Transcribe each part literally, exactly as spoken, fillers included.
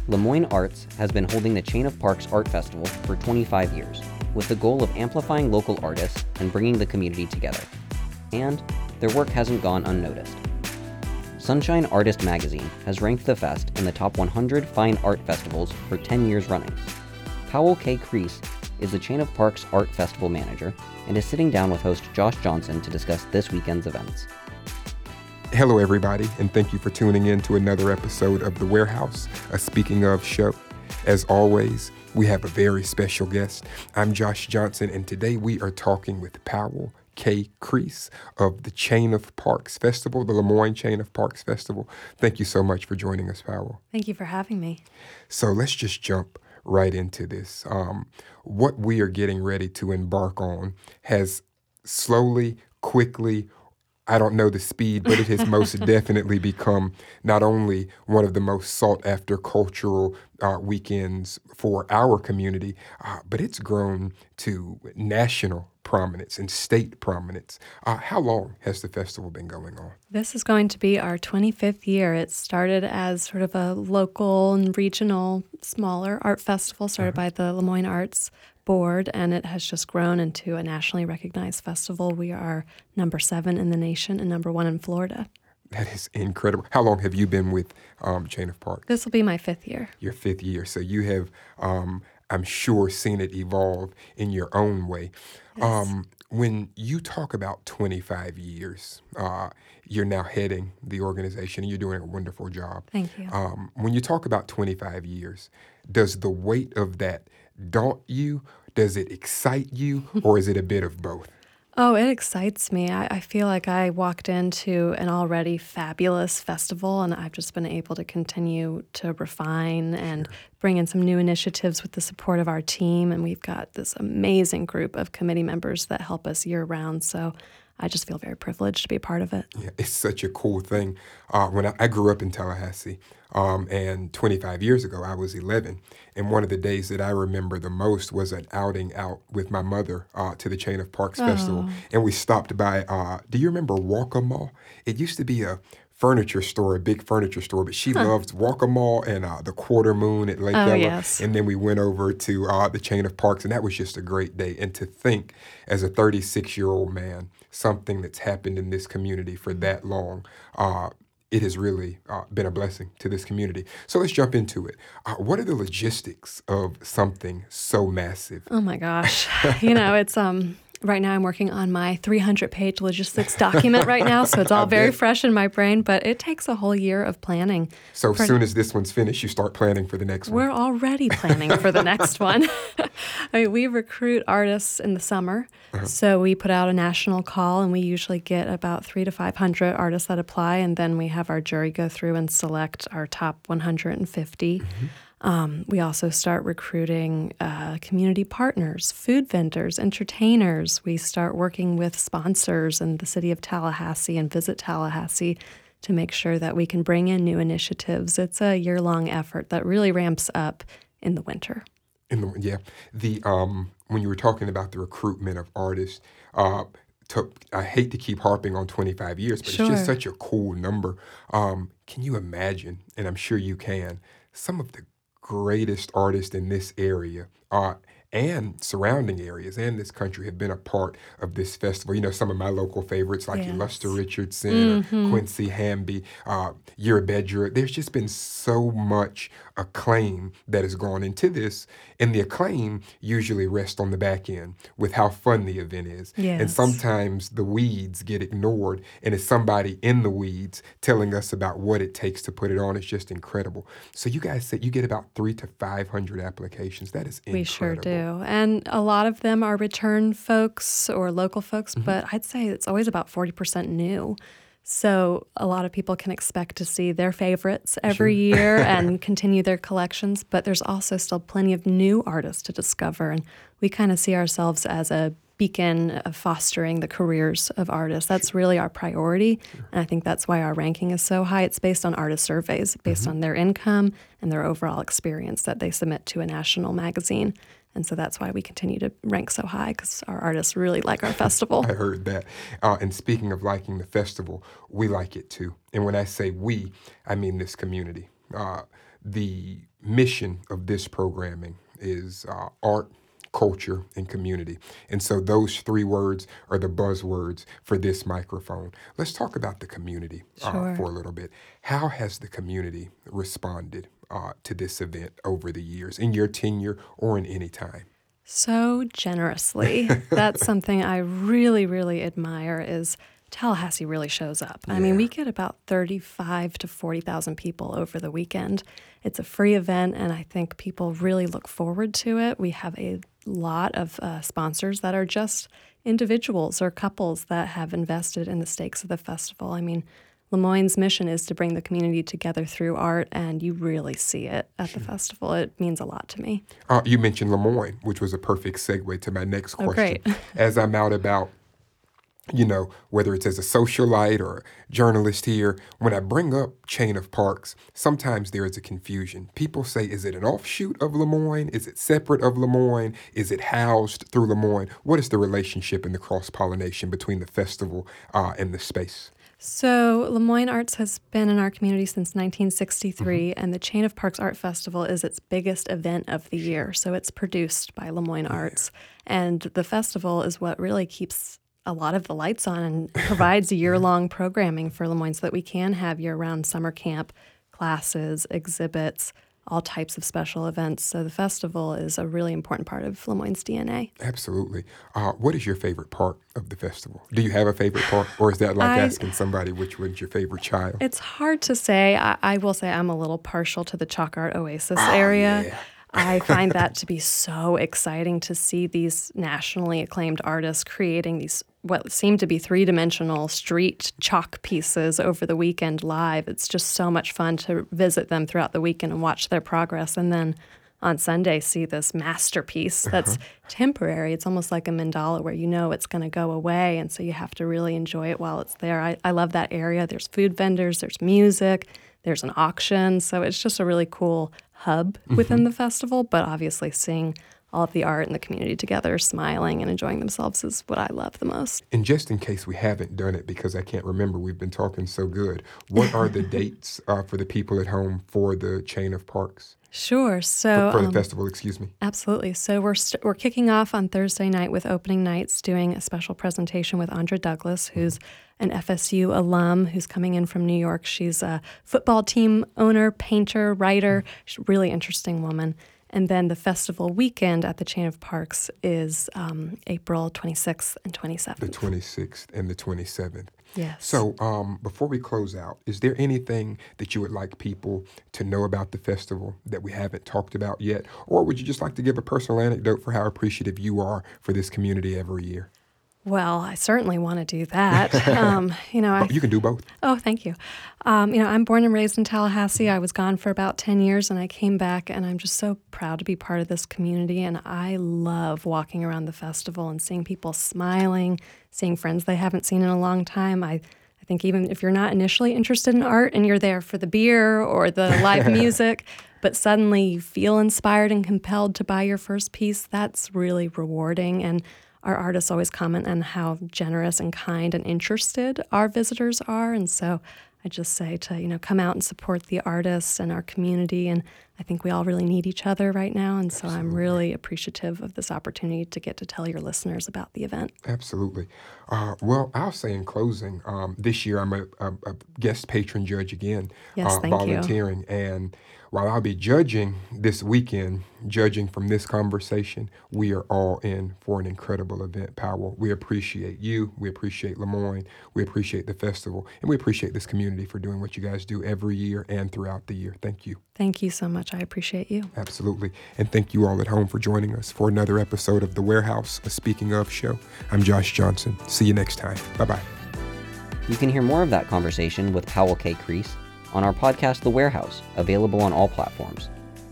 Lemoyne Arts has been holding the Chain of Parks Art Festival for twenty-five years, with the goal of amplifying local artists and bringing the community together. And their work hasn't gone unnoticed. Sunshine Artist Magazine has ranked the fest in the top one hundred fine art festivals for ten years running. Powell K. Crease is the Chain of Parks Art Festival manager and is sitting down with host Josh Johnson to discuss this weekend's events. Hello, everybody, and thank you for tuning in to another episode of The Warehouse, a Speaking Of show. As always, we have a very special guest. I'm Josh Johnson, and today we are talking with Powell K. Crease of the Chain of Parks Festival, the Lemoyne Chain of Parks Festival. Thank you so much for joining us, Powell. Thank you for having me. So let's just jump right into this. Um, what we are getting ready to embark on has slowly, quickly, I don't know the speed, but it has most definitely become not only one of the most sought after cultural uh, weekends for our community, uh, but it's grown to national prominence and state prominence. Uh, how long has the festival been going on? This is going to be our twenty-fifth year. It started as sort of a local and regional, smaller art festival started uh-huh. by the Lemoyne Arts Board, and it has just grown into a nationally recognized festival. We are number seven in the nation and number one in Florida. That is incredible. How long have you been with um, Chain of Parks? This will be my fifth year. Your fifth year. So you have, um, I'm sure, seen it evolve in your own way. Yes. Um, when you talk about twenty-five years, uh, you're now heading the organization, and you're doing a wonderful job. Thank you. Um, when you talk about twenty-five years, does the weight of that daunt you? Does it excite you? Or is it a bit of both? Oh, it excites me. I, I feel like I walked into an already fabulous festival, and I've just been able to continue to refine and sure. bring in some new initiatives with the support of our team. And we've got this amazing group of committee members that help us year round. So I just feel very privileged to be a part of it. Yeah, it's such a cool thing. Uh, when I, I grew up in Tallahassee, um, and twenty-five years ago, I was eleven. And one of the days that I remember the most was an outing out with my mother uh, to the Chain of Parks oh. Festival. And we stopped by, uh, do you remember Walk-A-Mall? It used to be a furniture store, a big furniture store, but she huh. loves Walk-A-Mall and uh, the Quarter Moon at Lake oh, Ella. Yes. And then we went over to uh, the Chain of Parks, and that was just a great day. And to think, as a thirty-six-year-old man, something that's happened in this community for that long, uh, it has really uh, been a blessing to this community. So let's jump into it. Uh, what are the logistics of something so massive? Oh my gosh. you know, it's um. Right now I'm working on my three hundred page logistics document right now, so it's all very fresh in my brain, but it takes a whole year of planning. So as soon as this one's finished, you start planning for the next one? We're already planning for the next one. I mean, we recruit artists in the summer, uh-huh. so we put out a national call, and we usually get about three to five hundred artists that apply, and then we have our jury go through and select our top one hundred fifty. Mm-hmm. Um, we also start recruiting uh, community partners, food vendors, entertainers. We start working with sponsors in the city of Tallahassee and Visit Tallahassee to make sure that we can bring in new initiatives. It's a year-long effort that really ramps up in the winter. In the yeah, the um, when you were talking about the recruitment of artists, uh, to, I hate to keep harping on twenty-five years, but sure. it's just such a cool number. Um, can you imagine, and I'm sure you can, some of the greatest artists in this area uh, and surrounding areas and this country have been a part of this festival. You know, some of my local favorites like yes. Eluster Richardson mm-hmm. or Quincy Hamby, uh, Yerabedra. There's just been so much acclaim that has gone into this, and the acclaim usually rests on the back end with how fun the event is. Yes. And sometimes the weeds get ignored, and it's somebody in the weeds telling us about what it takes to put it on. It's just incredible. So you guys said you get about three to five hundred applications. That is incredible. We sure do. And a lot of them are return folks or local folks, mm-hmm. but I'd say it's always about forty percent new. So a lot of people can expect to see their favorites every sure. year and continue their collections, but there's also still plenty of new artists to discover, and we kind of see ourselves as a beacon of fostering the careers of artists. That's sure. really our priority, sure. and I think that's why our ranking is so high. It's based on artist surveys, based mm-hmm. on their income and their overall experience that they submit to a national magazine. And so that's why we continue to rank so high, because our artists really like our festival. I heard that. Uh, and speaking of liking the festival, we like it too. And when I say we, I mean this community. Uh, the mission of this programming is uh, art, culture, and community. And so those three words are the buzzwords for this microphone. Let's talk about the community uh, Sure. for a little bit. How has the community responded uh, to this event over the years, in your tenure or in any time? So generously. That's something I really, really admire is Tallahassee really shows up. I mean, Yeah. we get about thirty-five to forty thousand people over the weekend. It's a free event, and I think people really look forward to it. We have a lot of uh, sponsors that are just individuals or couples that have invested in the stakes of the festival. I mean, Lemoyne's mission is to bring the community together through art, and you really see it at the festival. It means a lot to me. Uh, you mentioned Lemoyne, which was a perfect segue to my next Oh, question. great. As I'm out about, you know, whether it's as a socialite or a journalist here, when I bring up Chain of Parks, sometimes there is a confusion. People say, is it an offshoot of Lemoyne? Is it separate of Lemoyne? Is it housed through Lemoyne? What is the relationship and the cross-pollination between the festival uh, and the space? So Lemoyne Arts has been in our community since nineteen sixty-three, mm-hmm. and the Chain of Parks Art Festival is its biggest event of the year. So it's produced by Lemoyne yeah. Arts, and the festival is what really keeps a lot of the lights on and provides year-long programming for Lemoyne so that we can have year-round summer camp, classes, exhibits, all types of special events. So the festival is a really important part of Lemoyne's D N A. Absolutely. Uh, what is your favorite part of the festival? Do you have a favorite part, or is that like I, asking somebody which one's your favorite child? It's hard to say. I, I will say I'm a little partial to the Chalk Art Oasis oh, area. Yeah. I find that to be so exciting to see these nationally acclaimed artists creating these what seem to be three-dimensional street chalk pieces over the weekend live. It's just so much fun to visit them throughout the weekend and watch their progress. And then on Sunday, see this masterpiece that's uh-huh. temporary. It's almost like a mandala where you know it's going to go away, and so you have to really enjoy it while it's there. I, I love that area. There's food vendors, there's music, there's an auction. So it's just a really cool hub mm-hmm. within the festival, but obviously seeing all of the art and the community together, smiling and enjoying themselves is what I love the most. And just in case we haven't done it, because I can't remember, we've been talking so good, what are the dates uh, for the people at home for the Chain of Parks? Sure. So For, for the um, festival, excuse me. Absolutely. So we're st- we're kicking off on Thursday night with opening nights, doing a special presentation with Andra Douglas, who's an F S U alum who's coming in from New York. She's a football team owner, painter, writer. She's a really interesting woman. And then the festival weekend at the Chain of Parks is um, April twenty-sixth and twenty-seventh. The twenty-sixth and the twenty-seventh. Yes. So um, before we close out, is there anything that you would like people to know about the festival that we haven't talked about yet? Or would you just like to give a personal anecdote for how appreciative you are for this community every year? Well, I certainly want to do that. Um, you know, I, you can do both. Oh, thank you. Um, you know, I'm born and raised in Tallahassee. I was gone for about ten years, and I came back, and I'm just so proud to be part of this community. And I love walking around the festival and seeing people smiling, seeing friends they haven't seen in a long time. I, I think even if you're not initially interested in art and you're there for the beer or the live music, but suddenly you feel inspired and compelled to buy your first piece, that's really rewarding. And our artists always comment on how generous and kind and interested our visitors are. And so I just say to, you know, come out and support the artists and our community. And I think we all really need each other right now. And so Absolutely. I'm really appreciative of this opportunity to get to tell your listeners about the event. Absolutely. Uh, well, I'll say in closing, um, this year I'm a, a, a guest patron judge again, yes, uh, thank volunteering. You. And while I'll be judging this weekend, judging from this conversation, we are all in for an incredible event, Powell. We appreciate you. We appreciate Lemoyne. We appreciate the festival. And we appreciate this community for doing what you guys do every year and throughout the year. Thank you. Thank you so much. I appreciate you. Absolutely. And thank you all at home for joining us for another episode of The Warehouse, a Speaking Of show. I'm Josh Johnson. See you next time. Bye-bye. You can hear more of that conversation with Powell K. Crease on our podcast, The Warehouse, available on all platforms.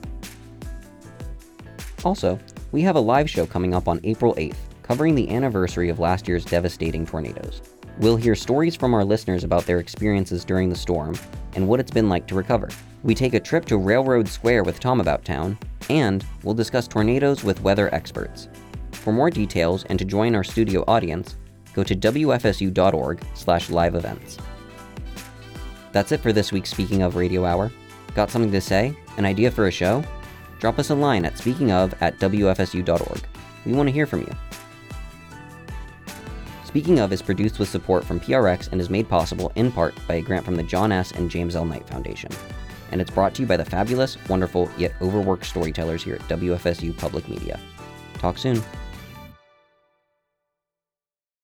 Also, we have a live show coming up on April eighth, covering the anniversary of last year's devastating tornadoes. We'll hear stories from our listeners about their experiences during the storm and what it's been like to recover. We take a trip to Railroad Square with Tom About Town, and we'll discuss tornadoes with weather experts. For more details and to join our studio audience, go to W F S U dot org slash live events. That's it for this week's Speaking Of Radio Hour. Got something to say? An idea for a show? Drop us a line at speakingof at w f s u dot org. We want to hear from you. Speaking Of is produced with support from P R X and is made possible in part by a grant from the John S. and James L. Knight Foundation. And it's brought to you by the fabulous, wonderful, yet overworked storytellers here at W F S U Public Media. Talk soon.